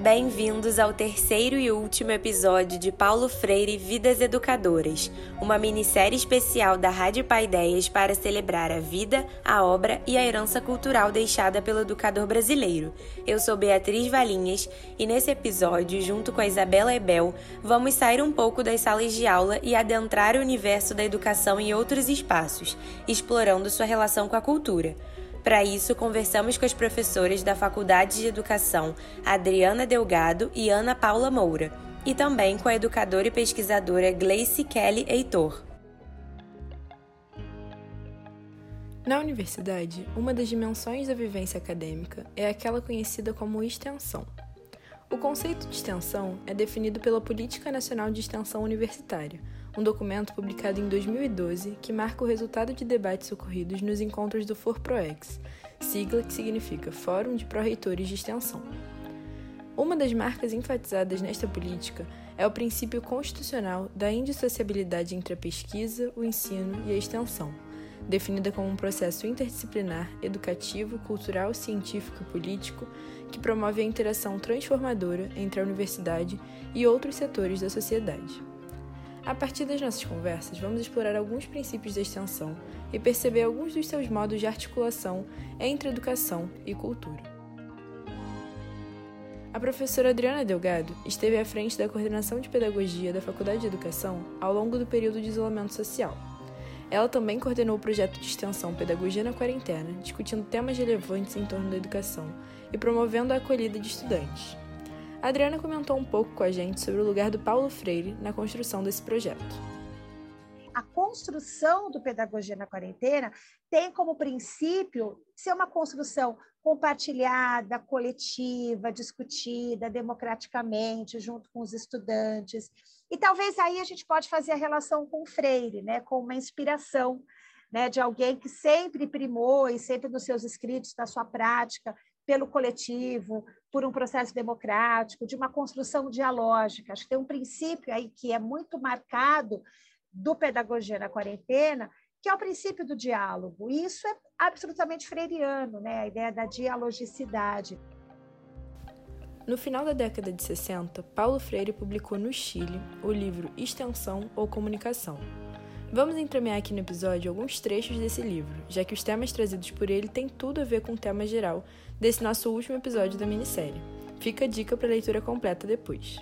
Bem-vindos ao terceiro e último episódio de Paulo Freire Vidas Educadoras, uma minissérie especial da Rádio Paideias para celebrar a vida, a obra e a herança cultural deixada pelo educador brasileiro. Eu sou Beatriz Valinhas e nesse episódio, junto com a Isabela Ebel, vamos sair um pouco das salas de aula e adentrar o universo da educação em outros espaços, explorando sua relação com a cultura. Para isso, conversamos com as professoras da Faculdade de Educação Adriana Delgado e Ana Paula Moura, e também com a educadora e pesquisadora Gleice Kelly Heitor. Na universidade, uma das dimensões da vivência acadêmica é aquela conhecida como extensão. O conceito de extensão é definido pela Política Nacional de Extensão Universitária, um documento publicado em 2012 que marca o resultado de debates ocorridos nos encontros do FORPROEX, sigla que significa Fórum de Pró-Reitores de Extensão. Uma das marcas enfatizadas nesta política é o princípio constitucional da indissociabilidade entre a pesquisa, o ensino e a extensão, definida como um processo interdisciplinar, educativo, cultural, científico e político que promove a interação transformadora entre a universidade e outros setores da sociedade. A partir das nossas conversas, vamos explorar alguns princípios da extensão e perceber alguns dos seus modos de articulação entre educação e cultura. A professora Adriana Delgado esteve à frente da coordenação de pedagogia da Faculdade de Educação ao longo do período de isolamento social. Ela também coordenou o projeto de extensão Pedagogia na Quarentena, discutindo temas relevantes em torno da educação e promovendo a acolhida de estudantes. A Adriana comentou um pouco com a gente sobre o lugar do Paulo Freire na construção desse projeto. A construção do Pedagogia na Quarentena tem como princípio ser uma construção compartilhada, coletiva, discutida democraticamente, junto com os estudantes. E talvez aí a gente pode fazer a relação com o Freire, né, com uma inspiração, né, de alguém que sempre primou e sempre nos seus escritos, na sua prática, pelo coletivo, por um processo democrático, de uma construção dialógica. Acho que tem um princípio aí que é muito marcado do Pedagogia na Quarentena, que é o princípio do diálogo. E isso é absolutamente freiriano, né? A ideia da dialogicidade. No final da década de 60, Paulo Freire publicou no Chile o livro Extensão ou Comunicação. Vamos entremear aqui no episódio alguns trechos desse livro, já que os temas trazidos por ele têm tudo a ver com o tema geral desse nosso último episódio da minissérie. Fica a dica para a leitura completa depois.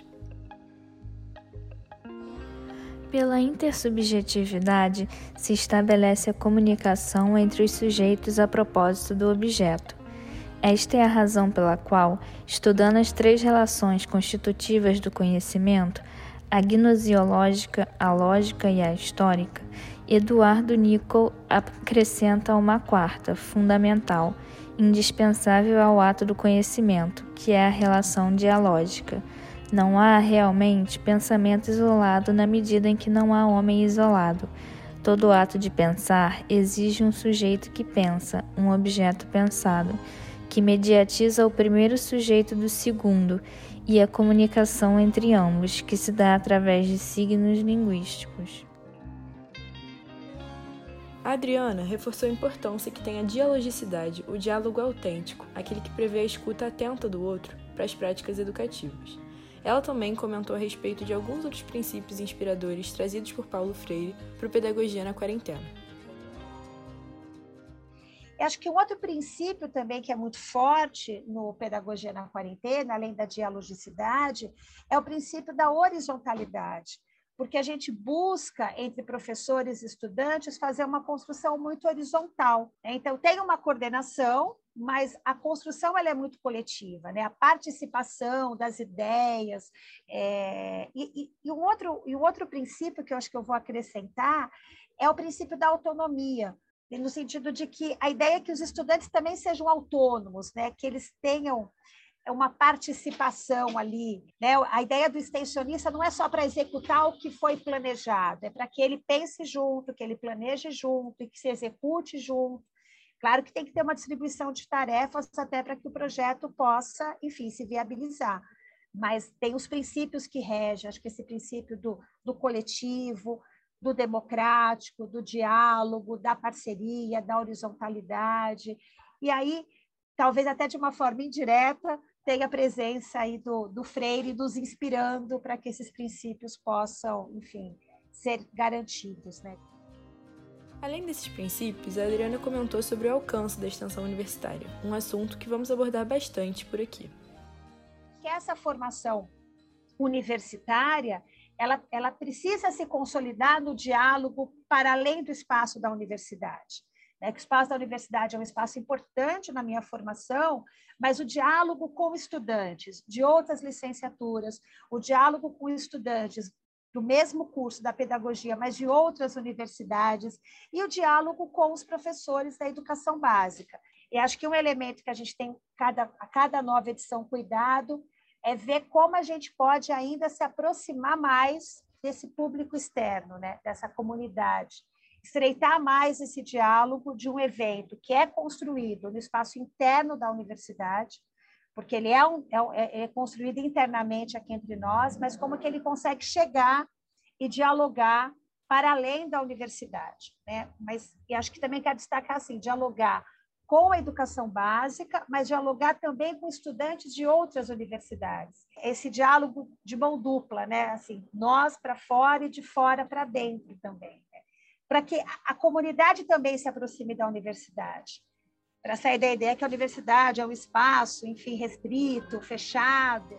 Pela intersubjetividade se estabelece a comunicação entre os sujeitos a propósito do objeto. Esta é a razão pela qual, estudando as três relações constitutivas do conhecimento, a gnosiológica, a lógica e a histórica, Eduardo Niccol acrescenta uma quarta, fundamental, indispensável ao ato do conhecimento, que é a relação dialógica. Não há, realmente, pensamento isolado na medida em que não há homem isolado. Todo ato de pensar exige um sujeito que pensa, um objeto pensado, que mediatiza o primeiro sujeito do segundo, e a comunicação entre ambos, que se dá através de signos linguísticos. A Adriana reforçou a importância que tem a dialogicidade, o diálogo autêntico, aquele que prevê a escuta atenta do outro para as práticas educativas. Ela também comentou a respeito de alguns outros princípios inspiradores trazidos por Paulo Freire para o Pedagogia na Quarentena. Eu acho que um outro princípio também que é muito forte no Pedagogia na Quarentena, além da dialogicidade, é o princípio da horizontalidade, porque a gente busca, entre professores e estudantes, fazer uma construção muito horizontal, né? Então, tem uma coordenação, mas a construção ela é muito coletiva, né? A participação das ideias. E um outro princípio que eu acho que eu vou acrescentar é o princípio da autonomia, no sentido de que a ideia é que os estudantes também sejam autônomos, né? Que eles tenham uma participação ali, né? A ideia do extensionista não é só para executar o que foi planejado, é para que ele pense junto, que ele planeje junto e que se execute junto. Claro que tem que ter uma distribuição de tarefas até para que o projeto possa, enfim, se viabilizar. Mas tem os princípios que regem, acho que esse princípio do coletivo, do democrático, do diálogo, da parceria, da horizontalidade. E aí, talvez até de uma forma indireta, tem a presença aí do Freire nos inspirando para que esses princípios possam, enfim, ser garantidos, né? Além desses princípios, a Adriana comentou sobre o alcance da extensão universitária, um assunto que vamos abordar bastante por aqui. Que essa formação universitária, ela precisa se consolidar no diálogo para além do espaço da universidade. Que o espaço da universidade é um espaço importante na minha formação, mas o diálogo com estudantes de outras licenciaturas, o diálogo com estudantes do mesmo curso da pedagogia, mas de outras universidades, e o diálogo com os professores da educação básica. E acho que um elemento que a gente tem a cada nova edição cuidado é ver como a gente pode ainda se aproximar mais desse público externo, né? Dessa comunidade. Estreitar mais esse diálogo de um evento que é construído no espaço interno da universidade, porque ele é construído internamente aqui entre nós, mas como que ele consegue chegar e dialogar para além da universidade, né? Mas e acho que também quero destacar assim, dialogar com a educação básica, mas dialogar também com estudantes de outras universidades. Esse diálogo de mão dupla, né? Assim, nós para fora e de fora para dentro também, né? Para que a comunidade também se aproxime da universidade, para sair da ideia que a universidade é um espaço, enfim, restrito, fechado.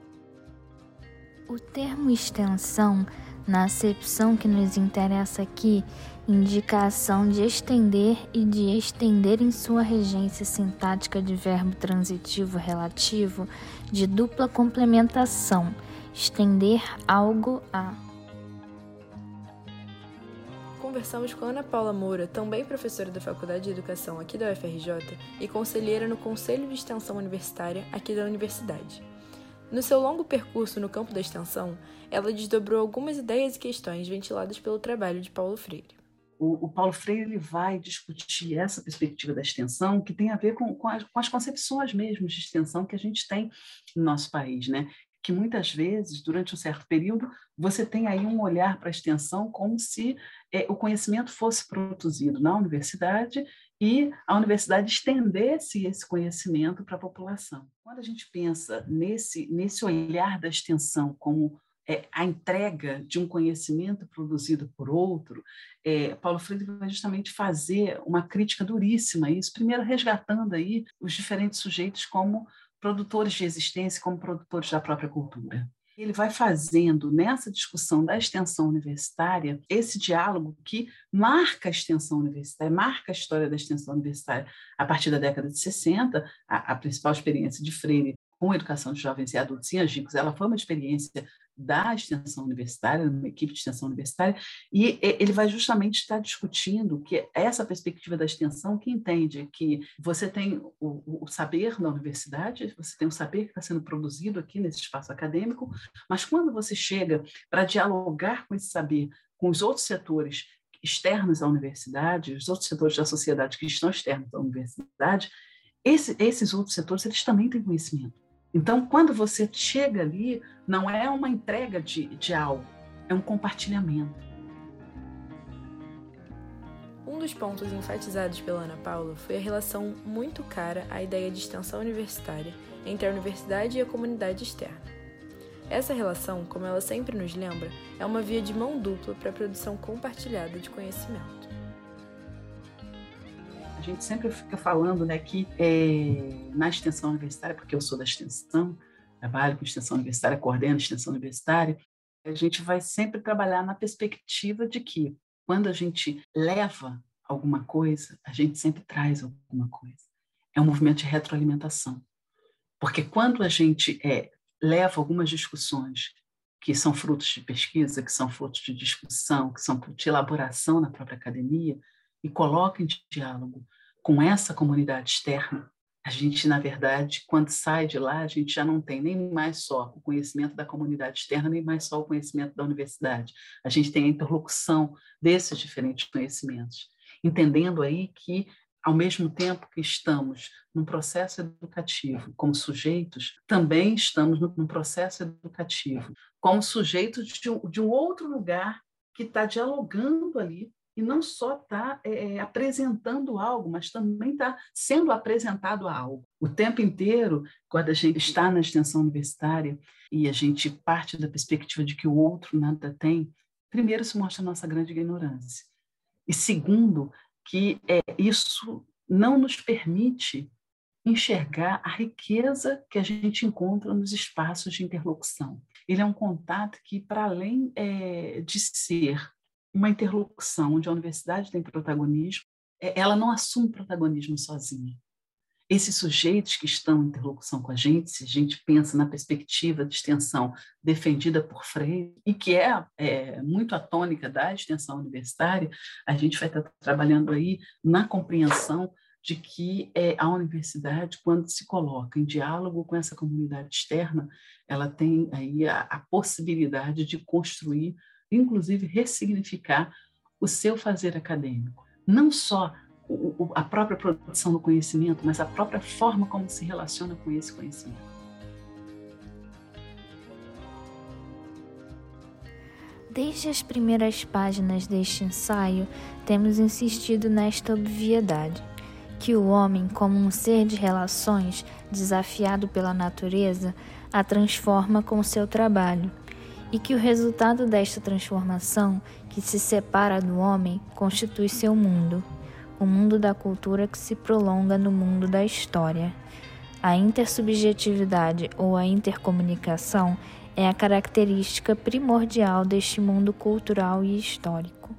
O termo extensão, na acepção que nos interessa aqui, indica a ação de estender e de estender em sua regência sintática de verbo transitivo relativo de dupla complementação, estender algo a. Conversamos com Ana Paula Moura, também professora da Faculdade de Educação aqui da UFRJ e conselheira no Conselho de Extensão Universitária aqui da Universidade. No seu longo percurso no campo da extensão, ela desdobrou algumas ideias e questões ventiladas pelo trabalho de Paulo Freire. O Paulo Freire ele vai discutir essa perspectiva da extensão que tem a ver com as concepções mesmo de extensão que a gente tem no nosso país, né? Que muitas vezes, durante um certo período, você tem aí um olhar para a extensão como se o conhecimento fosse produzido na universidade e a universidade estendesse esse conhecimento para a população. Quando a gente pensa nesse olhar da extensão como a entrega de um conhecimento produzido por outro, Paulo Freire vai justamente fazer uma crítica duríssima a isso, primeiro resgatando aí os diferentes sujeitos como produtores de existência, como produtores da própria cultura. Ele vai fazendo, nessa discussão da extensão universitária, esse diálogo que marca a extensão universitária, marca a história da extensão universitária a partir da década de 60, a principal experiência de Freire com a educação de jovens e adultos em Angicos, ela foi uma experiência da extensão universitária, uma equipe de extensão universitária, e ele vai justamente estar discutindo que essa perspectiva da extensão que entende que você tem o saber na universidade, você tem o saber que está sendo produzido aqui nesse espaço acadêmico, mas quando você chega para dialogar com esse saber com os outros setores externos à universidade, os outros setores da sociedade que estão externos à universidade, esses outros setores eles também têm conhecimento. Então, quando você chega ali, não é uma entrega de algo, é um compartilhamento. Um dos pontos enfatizados pela Ana Paula foi a relação muito cara à ideia de extensão universitária entre a universidade e a comunidade externa. Essa relação, como ela sempre nos lembra, é uma via de mão dupla para a produção compartilhada de conhecimento. A gente sempre fica falando, né, que na extensão universitária, porque eu sou da extensão, trabalho com extensão universitária, coordeno extensão universitária, a gente vai sempre trabalhar na perspectiva de que, quando a gente leva alguma coisa, a gente sempre traz alguma coisa. É um movimento de retroalimentação. Porque quando a gente leva algumas discussões que são frutos de pesquisa, que são frutos de discussão, que são frutos de elaboração na própria academia, e coloca em diálogo com essa comunidade externa, a gente, na verdade, quando sai de lá, a gente já não tem nem mais só o conhecimento da comunidade externa, nem mais só o conhecimento da universidade. A gente tem a interlocução desses diferentes conhecimentos, entendendo aí que, ao mesmo tempo que estamos num processo educativo como sujeitos, também estamos num processo educativo como sujeitos de um outro lugar que está dialogando ali e não só está apresentando algo, mas também está sendo apresentado algo. O tempo inteiro, quando a gente está na extensão universitária e a gente parte da perspectiva de que o outro nada tem, primeiro, se mostra a nossa grande ignorância. E segundo, que isso não nos permite enxergar a riqueza que a gente encontra nos espaços de interlocução. Ele é um contato que, para além de ser uma interlocução onde a universidade tem protagonismo, ela não assume protagonismo sozinha. Esses sujeitos que estão em interlocução com a gente, se a gente pensa na perspectiva de extensão defendida por Freire, e que é muito a tônica da extensão universitária, a gente vai estar trabalhando aí na compreensão de que a universidade, quando se coloca em diálogo com essa comunidade externa, ela tem aí a possibilidade de construir, inclusive ressignificar o seu fazer acadêmico. Não só a própria produção do conhecimento, mas a própria forma como se relaciona com esse conhecimento. Desde as primeiras páginas deste ensaio, temos insistido nesta obviedade, que o homem, como um ser de relações, desafiado pela natureza, a transforma com seu trabalho, e que o resultado desta transformação, que se separa do homem, constitui seu mundo, o mundo da cultura que se prolonga no mundo da história. A intersubjetividade ou a intercomunicação é a característica primordial deste mundo cultural e histórico.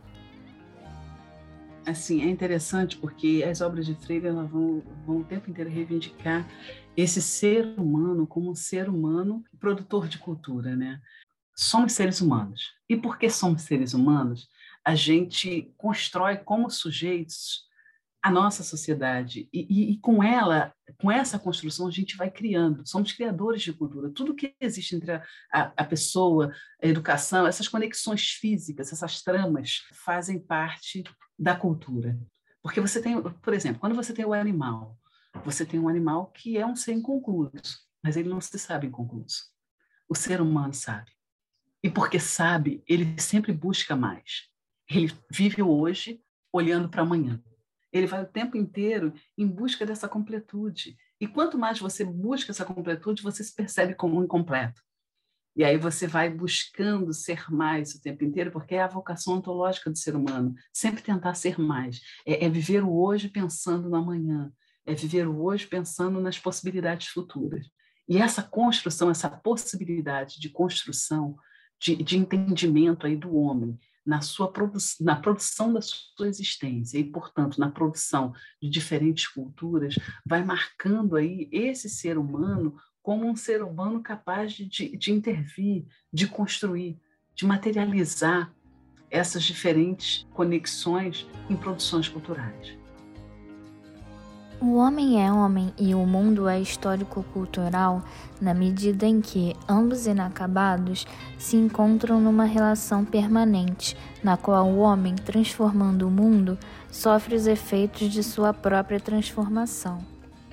Assim, é interessante porque as obras de Freire elas vão o tempo inteiro reivindicar esse ser humano como um ser humano produtor de cultura, né? Somos seres humanos. E porque somos seres humanos, a gente constrói como sujeitos a nossa sociedade e com ela, com essa construção, a gente vai criando. Somos criadores de cultura. Tudo que existe entre a pessoa, a educação, essas conexões físicas, essas tramas, fazem parte da cultura. Porque você tem, por exemplo, quando você tem o animal, você tem um animal que é um ser inconcluso, mas ele não se sabe inconcluso. O ser humano sabe. E porque sabe, ele sempre busca mais. Ele vive o hoje olhando para amanhã. Ele vai o tempo inteiro em busca dessa completude. E quanto mais você busca essa completude, você se percebe como incompleto. E aí você vai buscando ser mais o tempo inteiro, porque é a vocação ontológica do ser humano, sempre tentar ser mais. É viver o hoje pensando no amanhã, é viver o hoje pensando nas possibilidades futuras. E essa construção, essa possibilidade de construção, de entendimento aí do homem, na produção da sua existência e, portanto, na produção de diferentes culturas, vai marcando aí esse ser humano como um ser humano capaz de intervir, de construir, de materializar essas diferentes conexões em produções culturais. O homem é homem e o mundo é histórico-cultural na medida em que, ambos inacabados, se encontram numa relação permanente, na qual o homem, transformando o mundo, sofre os efeitos de sua própria transformação.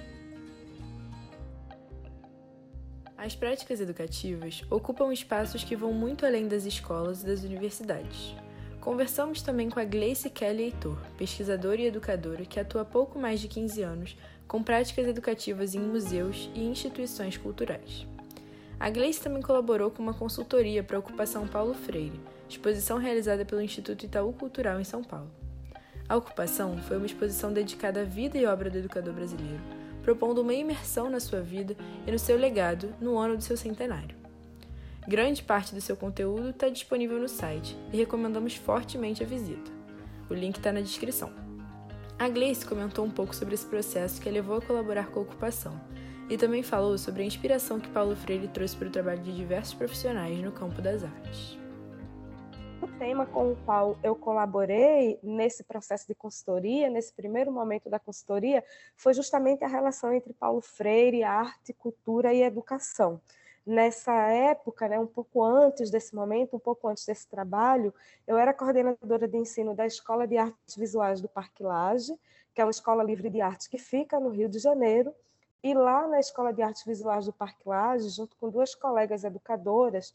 As práticas educativas ocupam espaços que vão muito além das escolas e das universidades. Conversamos também com a Gleice Kelly Heitor, pesquisadora e educadora que atua há pouco mais de 15 anos com práticas educativas em museus e instituições culturais. A Gleice também colaborou com uma consultoria para a Ocupação Paulo Freire, exposição realizada pelo Instituto Itaú Cultural em São Paulo. A Ocupação foi uma exposição dedicada à vida e obra do educador brasileiro, propondo uma imersão na sua vida e no seu legado no ano do seu centenário. Grande parte do seu conteúdo está disponível no site e recomendamos fortemente a visita. O link está na descrição. A Gleice comentou um pouco sobre esse processo que a levou a colaborar com a Ocupação e também falou sobre a inspiração que Paulo Freire trouxe para o trabalho de diversos profissionais no campo das artes. O tema com o qual eu colaborei nesse processo de consultoria, nesse primeiro momento da consultoria, foi justamente a relação entre Paulo Freire, arte, cultura e educação. Nessa época, um pouco antes desse momento, um pouco antes desse trabalho, eu era coordenadora de ensino da Escola de Artes Visuais do Parque Lage, que é uma escola livre de artes que fica no Rio de Janeiro, e lá na Escola de Artes Visuais do Parque Lage, junto com duas colegas educadoras,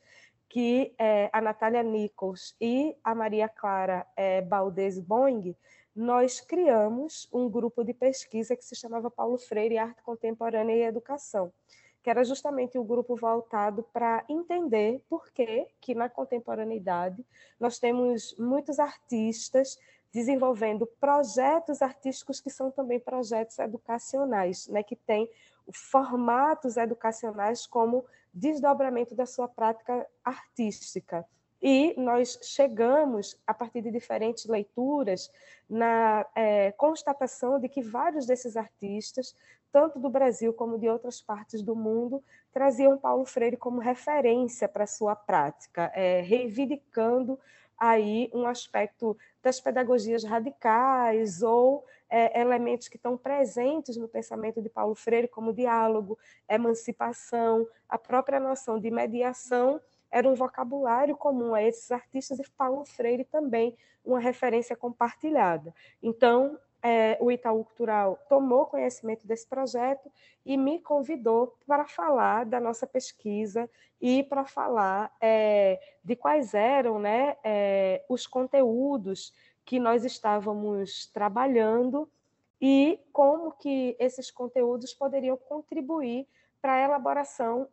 que a Natália Nichols e a Maria Clara Baldes Boing, nós criamos um grupo de pesquisa que se chamava Paulo Freire, Arte Contemporânea e Educação, que era justamente um grupo voltado para entender por que na contemporaneidade nós temos muitos artistas desenvolvendo projetos artísticos que são também projetos educacionais, né, que têm formatos educacionais como desdobramento da sua prática artística. E nós chegamos, a partir de diferentes leituras, na constatação de que vários desses artistas, tanto do Brasil como de outras partes do mundo, traziam Paulo Freire como referência para a sua prática, reivindicando aí um aspecto das pedagogias radicais ou elementos que estão presentes no pensamento de Paulo Freire, como diálogo, emancipação, a própria noção de mediação, era um vocabulário comum a esses artistas e Paulo Freire também uma referência compartilhada. Então, o Itaú Cultural tomou conhecimento desse projeto e me convidou para falar da nossa pesquisa e para falar de quais eram, né, os conteúdos que nós estávamos trabalhando e como que esses conteúdos poderiam contribuir para a elaboração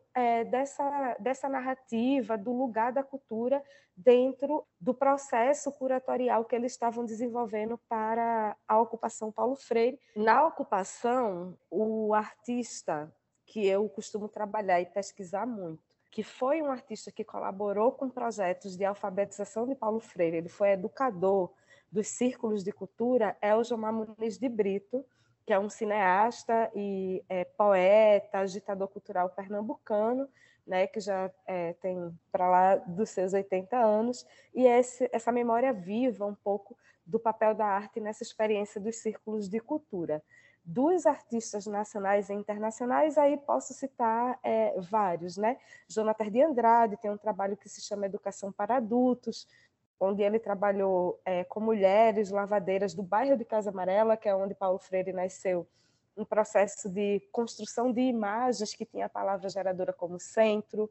dessa narrativa do lugar da cultura dentro do processo curatorial que eles estavam desenvolvendo para a ocupação Paulo Freire. Na ocupação, o artista que eu costumo trabalhar e pesquisar muito, que foi um artista que colaborou com projetos de alfabetização de Paulo Freire, ele foi educador dos círculos de cultura, é o Jomar Muniz de Brito, que é um cineasta e poeta, agitador cultural pernambucano, né, que já tem para lá dos seus 80 anos, e essa memória viva um pouco do papel da arte nessa experiência dos círculos de cultura. Dos artistas nacionais e internacionais, aí posso citar vários, né? Jonatas de Andrade tem um trabalho que se chama Educação para Adultos, onde ele trabalhou com mulheres lavadeiras do bairro de Casa Amarela, que é onde Paulo Freire nasceu, um processo de construção de imagens que tinha a palavra geradora como centro.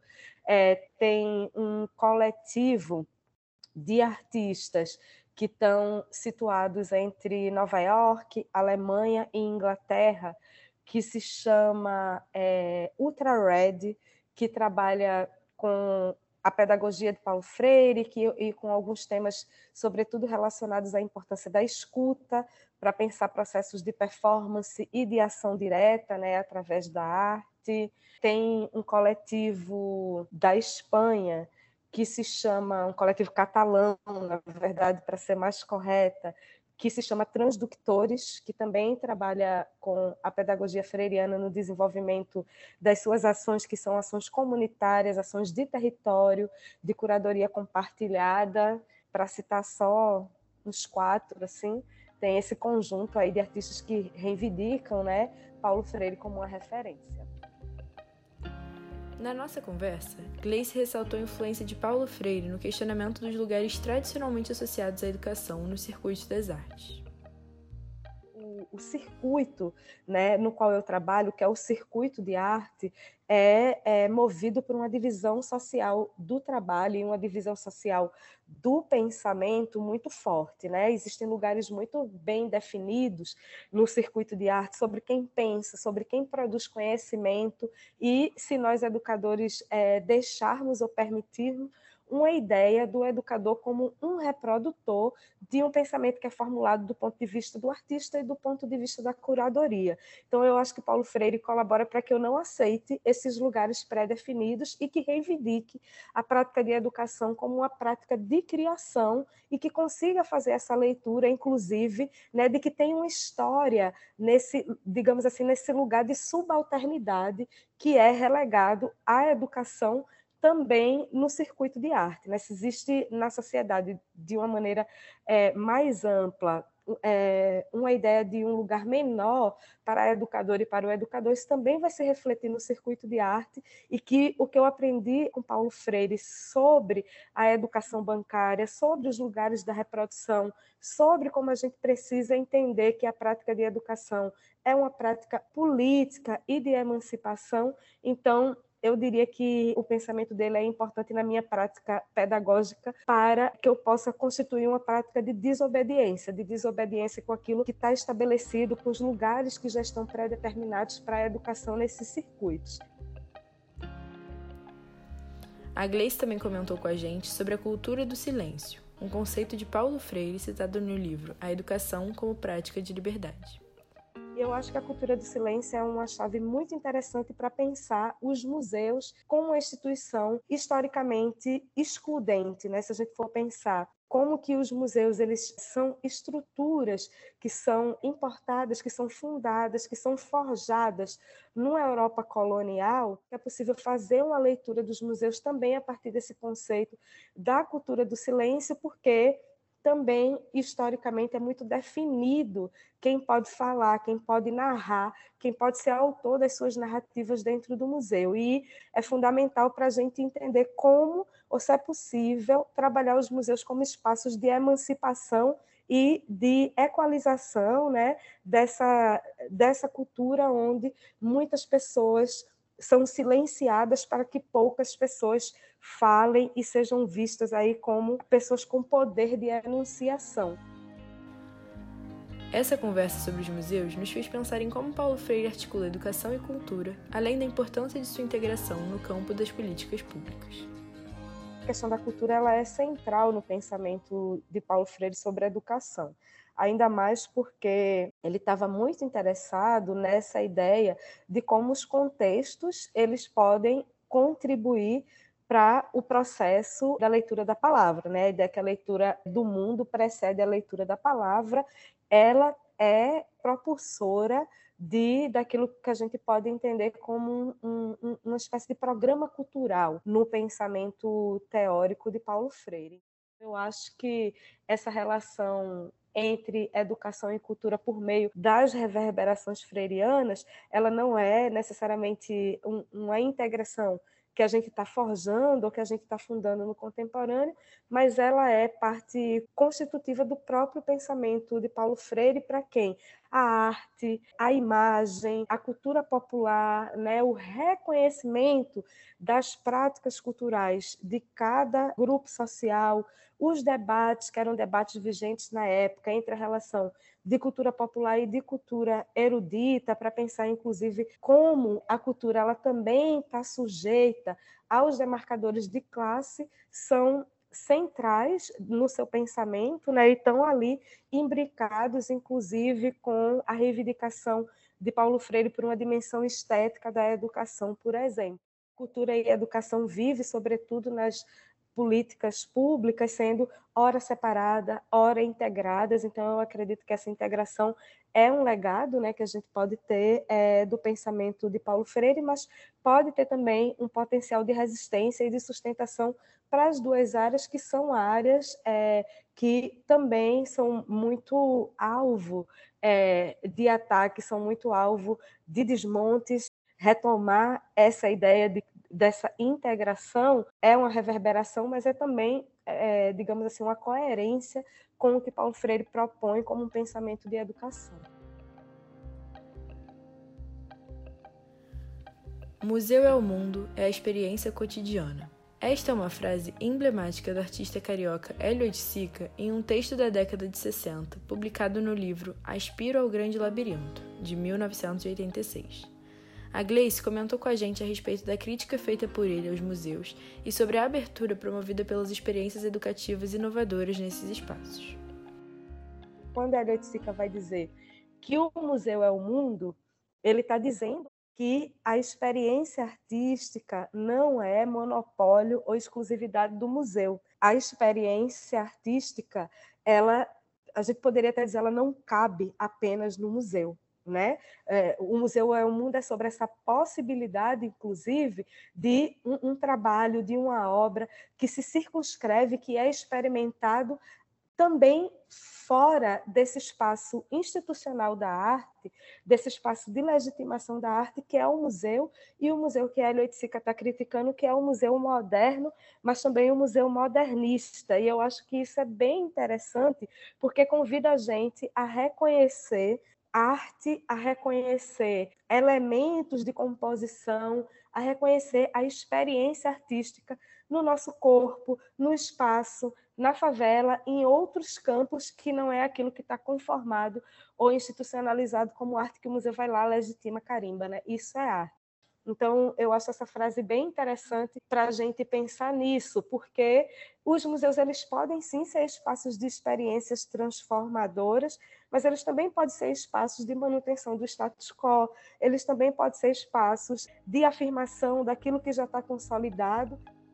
Tem um coletivo de artistas que estão situados entre Nova York, Alemanha e Inglaterra, que se chama Ultra Red, que trabalha com a pedagogia de Paulo Freire e com alguns temas, sobretudo relacionados à importância da escuta, para pensar processos de performance e de ação direta, né, através da arte. Tem um coletivo da Espanha, que se chama, um coletivo catalão, na verdade, para ser mais correta, que se chama Transductores, que também trabalha com a pedagogia freiriana no desenvolvimento das suas ações, que são ações comunitárias, ações de território, de curadoria compartilhada, para citar só uns 4, assim, tem esse conjunto aí de artistas que reivindicam, né, Paulo Freire como uma referência. Na nossa conversa, Gleice ressaltou a influência de Paulo Freire no questionamento dos lugares tradicionalmente associados à educação nos circuitos das artes. O circuito, né, no qual eu trabalho, que é o circuito de arte, é movido por uma divisão social do trabalho e uma divisão social do pensamento muito forte, né? Existem lugares muito bem definidos no circuito de arte sobre quem pensa, sobre quem produz conhecimento e se nós educadores deixarmos ou permitirmos uma ideia do educador como um reprodutor de um pensamento que é formulado do ponto de vista do artista e do ponto de vista da curadoria. Então, eu acho que Paulo Freire colabora para que eu não aceite esses lugares pré-definidos e que reivindique a prática de educação como uma prática de criação e que consiga fazer essa leitura, inclusive, né, de que tem uma história nesse, digamos assim, nesse lugar de subalternidade que é relegado à educação também no circuito de arte, né? Se existe na sociedade, de uma maneira mais ampla, uma ideia de um lugar menor para a educadora e para o educador, isso também vai se refletir no circuito de arte, e que o que eu aprendi com Paulo Freire sobre a educação bancária, sobre os lugares da reprodução, sobre como a gente precisa entender que a prática de educação é uma prática política e de emancipação. Então, eu diria que o pensamento dele é importante na minha prática pedagógica para que eu possa constituir uma prática de desobediência com aquilo que está estabelecido, com os lugares que já estão pré-determinados para a educação nesses circuitos. A Gleice também comentou com a gente sobre a cultura do silêncio, um conceito de Paulo Freire citado no livro A Educação como Prática de Liberdade. Eu acho que a cultura do silêncio é uma chave muito interessante para pensar os museus como uma instituição historicamente excludente, né? Se a gente for pensar como que os museus eles são estruturas que são importadas, que são fundadas, que são forjadas numa Europa colonial, é possível fazer uma leitura dos museus também a partir desse conceito da cultura do silêncio, porque também, historicamente, é muito definido quem pode falar, quem pode narrar, quem pode ser autor das suas narrativas dentro do museu. E é fundamental para a gente entender como, ou se é possível, trabalhar os museus como espaços de emancipação e de equalização, né, dessa cultura onde muitas pessoas são silenciadas para que poucas pessoas falem e sejam vistas aí como pessoas com poder de enunciação. Essa conversa sobre os museus nos fez pensar em como Paulo Freire articula educação e cultura, além da importância de sua integração no campo das políticas públicas. A questão da cultura ela é central no pensamento de Paulo Freire sobre a educação. Ainda mais porque ele estava muito interessado nessa ideia de como os contextos eles podem contribuir para o processo da leitura da palavra, né? A ideia que a leitura do mundo precede a leitura da palavra, ela é propulsora daquilo que a gente pode entender como uma espécie de programa cultural no pensamento teórico de Paulo Freire. Eu acho que essa relação entre educação e cultura por meio das reverberações freirianas, ela não é necessariamente uma integração que a gente está forjando ou que a gente está fundando no contemporâneo, mas ela é parte constitutiva do próprio pensamento de Paulo Freire, para quem a arte, a imagem, a cultura popular, né, o reconhecimento das práticas culturais de cada grupo social, os debates, que eram debates vigentes na época, entre a relação de cultura popular e de cultura erudita, para pensar, inclusive, como a cultura ela também está sujeita aos demarcadores de classe, são centrais no seu pensamento, né, e estão ali imbricados, inclusive, com a reivindicação de Paulo Freire por uma dimensão estética da educação, por exemplo. Cultura e educação vive, sobretudo, nas políticas públicas, sendo ora separada, ora integradas. Então, eu acredito que essa integração é um legado, né, que a gente pode ter do pensamento de Paulo Freire, mas pode ter também um potencial de resistência e de sustentação para as duas áreas, que são áreas que também são muito alvo de ataque, são muito alvo de desmontes. Retomar essa ideia dessa integração é uma reverberação, mas é também, digamos assim, uma coerência com o que Paulo Freire propõe como um pensamento de educação. Museu é o mundo, é a experiência cotidiana. Esta é uma frase emblemática do artista carioca Hélio Oiticica em um texto da década de 60, publicado no livro Aspiro ao Grande Labirinto, de 1986. A Gleice comentou com a gente a respeito da crítica feita por ele aos museus e sobre a abertura promovida pelas experiências educativas inovadoras nesses espaços. Quando Hélio Oiticica vai dizer que o museu é o mundo, ele está dizendo que a experiência artística não é monopólio ou exclusividade do museu. A experiência artística, a gente poderia até dizer, ela não cabe apenas no museu. Né? O Museu é o Mundo é sobre essa possibilidade, inclusive, de um trabalho, de uma obra que se circunscreve, que é experimentado também fora desse espaço institucional da arte, desse espaço de legitimação da arte, que é o museu, e o museu que a Hélio Oiticica está criticando, que é o museu moderno, mas também o museu modernista. E eu acho que isso é bem interessante, porque convida a gente a reconhecer arte, a reconhecer elementos de composição, a reconhecer a experiência artística no nosso corpo, no espaço, na favela, em outros campos que não é aquilo que está conformado ou institucionalizado como arte que o museu vai lá, legitima, carimba, né? Isso é arte. Então, eu acho essa frase bem interessante para a gente pensar nisso, porque os museus eles podem sim ser espaços de experiências transformadoras, mas eles também podem ser espaços de manutenção do status quo, eles também podem ser espaços de afirmação daquilo que já está consolidado.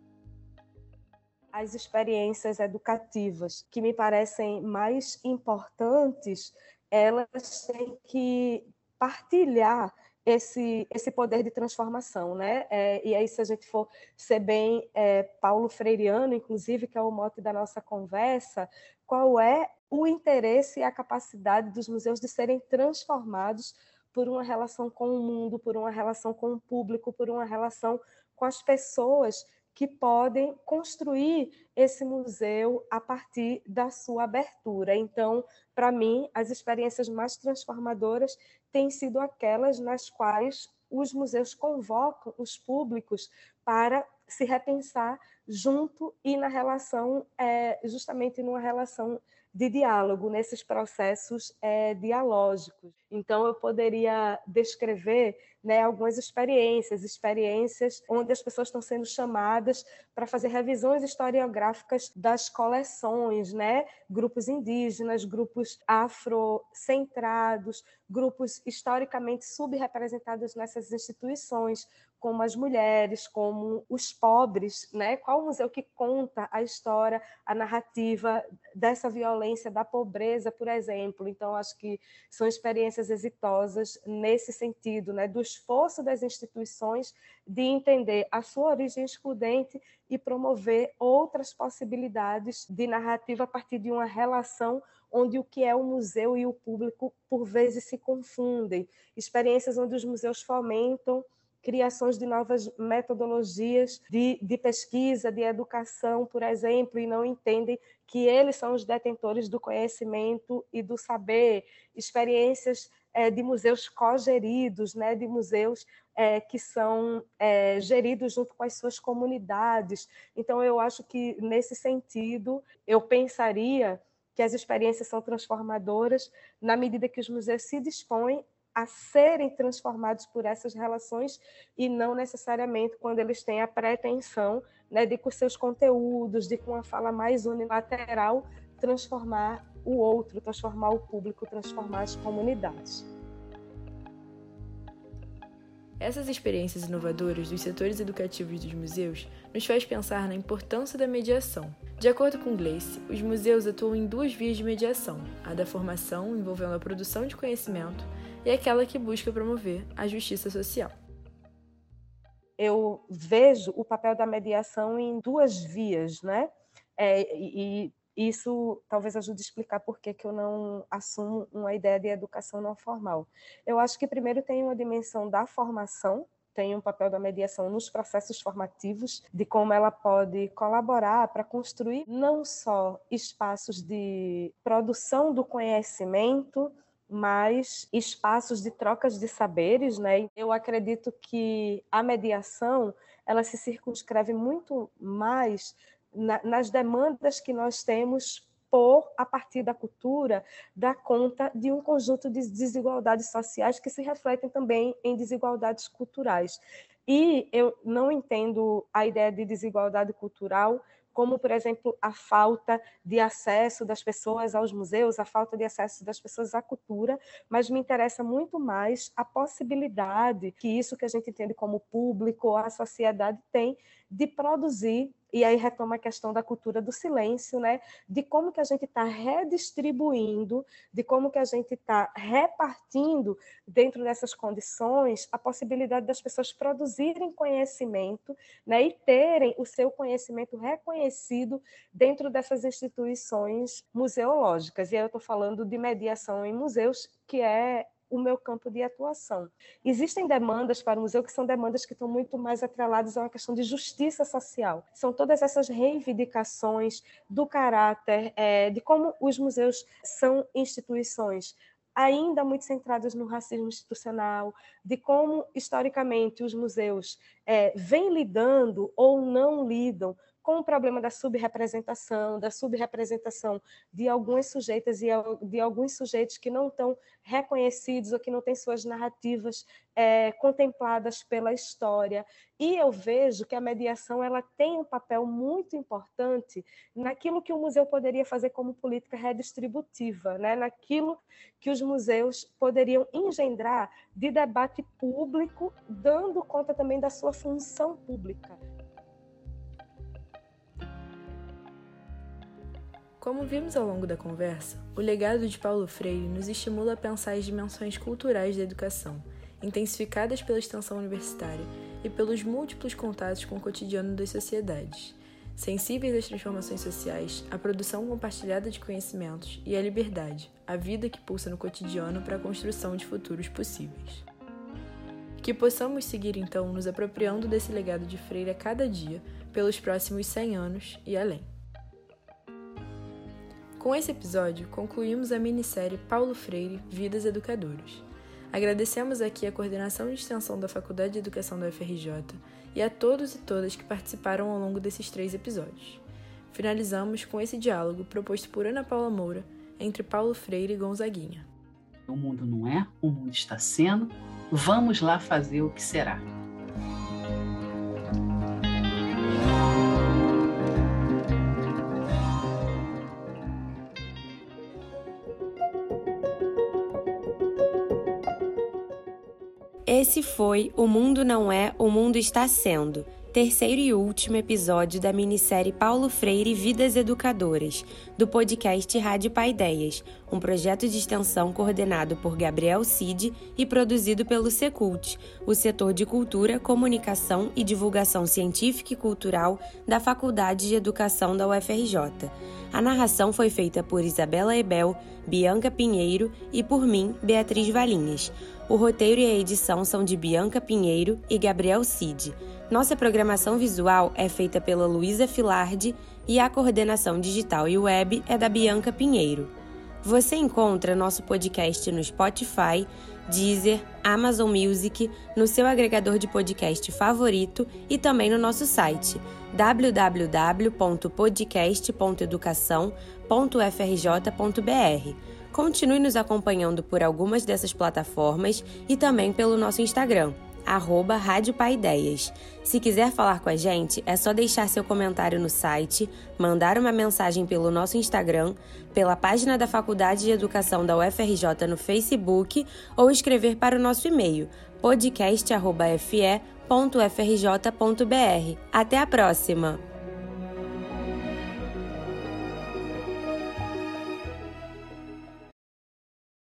As experiências educativas que me parecem mais importantes, elas têm que partilhar esse poder de transformação, né? E aí, se a gente for ser bem paulo freireano, inclusive, que é o mote da nossa conversa, qual é o interesse e a capacidade dos museus de serem transformados por uma relação com o mundo, por uma relação com o público, por uma relação com as pessoas que podem construir esse museu a partir da sua abertura. Então, para mim, as experiências mais transformadoras têm sido aquelas nas quais os museus convocam os públicos para se repensar junto e na relação, justamente numa relação de diálogo, nesses processos dialógicos. Então, eu poderia descrever, né, algumas experiências onde as pessoas estão sendo chamadas para fazer revisões historiográficas das coleções, né? Grupos indígenas, grupos afrocentrados, grupos historicamente subrepresentados nessas instituições, como as mulheres, como os pobres, né? Qual o museu que conta a história, a narrativa dessa violência, da pobreza, por exemplo? Então, acho que são experiências exitosas nesse sentido, né? Do esforço das instituições de entender a sua origem excludente e promover outras possibilidades de narrativa a partir de uma relação onde o que é o museu e o público, por vezes, se confundem. Experiências onde os museus fomentam criações de novas metodologias de pesquisa, de educação, por exemplo, e não entendem que eles são os detentores do conhecimento e do saber. Experiências de museus cogeridos, né, de museus que são geridos junto com as suas comunidades. Então, eu acho que, nesse sentido, eu pensaria que as experiências são transformadoras na medida que os museus se dispõem a serem transformados por essas relações e não necessariamente quando eles têm a pretensão, né, de com seus conteúdos, de com uma fala mais unilateral, transformar o outro, transformar o público, transformar as comunidades. Essas experiências inovadoras dos setores educativos dos museus nos faz pensar na importância da mediação. De acordo com Gleice, os museus atuam em duas vias de mediação, a da formação, envolvendo a produção de conhecimento, e aquela que busca promover a justiça social. Eu vejo o papel da mediação em duas vias, né? E isso talvez ajude a explicar por que eu não assumo uma ideia de educação não formal. Eu acho que primeiro tem uma dimensão da formação, tem um papel da mediação nos processos formativos, de como ela pode colaborar para construir não só espaços de produção do conhecimento, mas espaços de trocas de saberes, né? Eu acredito que a mediação ela se circunscreve muito mais nas demandas que nós temos por, a partir da cultura, dar conta de um conjunto de desigualdades sociais que se refletem também em desigualdades culturais. E eu não entendo a ideia de desigualdade cultural como, por exemplo, a falta de acesso das pessoas aos museus, a falta de acesso das pessoas à cultura, mas me interessa muito mais a possibilidade que isso que a gente entende como público ou a sociedade tem de produzir, e aí retoma a questão da cultura do silêncio, né? De como que a gente está redistribuindo, de como que a gente está repartindo dentro dessas condições a possibilidade das pessoas produzirem conhecimento, né? E terem o seu conhecimento reconhecido dentro dessas instituições museológicas. E aí eu estou falando de mediação em museus, que é o meu campo de atuação. Existem demandas para o museu que são demandas que estão muito mais atreladas a uma questão de justiça social. São todas essas reivindicações do caráter, de como os museus são instituições ainda muito centradas no racismo institucional, de como, historicamente, os museus vêm lidando ou não lidam com o problema da subrepresentação de algumas sujeitas e de alguns sujeitos que não estão reconhecidos ou que não têm suas narrativas contempladas pela história. E eu vejo que a mediação ela tem um papel muito importante naquilo que o museu poderia fazer como política redistributiva, né? Naquilo que os museus poderiam engendrar de debate público, dando conta também da sua função pública. Como vimos ao longo da conversa, o legado de Paulo Freire nos estimula a pensar as dimensões culturais da educação, intensificadas pela extensão universitária e pelos múltiplos contatos com o cotidiano das sociedades, sensíveis às transformações sociais, à produção compartilhada de conhecimentos e à liberdade, a vida que pulsa no cotidiano para a construção de futuros possíveis. Que possamos seguir, então, nos apropriando desse legado de Freire a cada dia, pelos próximos 100 anos e além. Com esse episódio, concluímos a minissérie Paulo Freire, Vidas Educadoras. Agradecemos aqui a coordenação de extensão da Faculdade de Educação da UFRJ e a todos e todas que participaram ao longo desses 3 episódios. Finalizamos com esse diálogo proposto por Ana Paula Moura entre Paulo Freire e Gonzaguinha. O mundo não é, o mundo está sendo. Vamos lá fazer o que será. Esse foi O Mundo Não É, O Mundo Está Sendo, terceiro e último episódio da minissérie Paulo Freire Vidas Educadoras, do podcast Rádio Paideias, um projeto de extensão coordenado por Gabriel Cid e produzido pelo Secult, o setor de Cultura, Comunicação e Divulgação Científica e Cultural da Faculdade de Educação da UFRJ. A narração foi feita por Isabela Ebel, Bianca Pinheiro e por mim, Beatriz Valinhas. O roteiro e a edição são de Bianca Pinheiro e Gabriel Cid. Nossa programação visual é feita pela Luísa Filardi e a coordenação digital e web é da Bianca Pinheiro. Você encontra nosso podcast no Spotify, Deezer, Amazon Music, no seu agregador de podcast favorito e também no nosso site www.podcast.educação.ufrj.br. Continue nos acompanhando por algumas dessas plataformas e também pelo nosso Instagram, @Rádio Paideias. Se quiser falar com a gente, é só deixar seu comentário no site, mandar uma mensagem pelo nosso Instagram, pela página da Faculdade de Educação da UFRJ no Facebook ou escrever para o nosso e-mail, podcast@fe.ufrj.br. Até a próxima!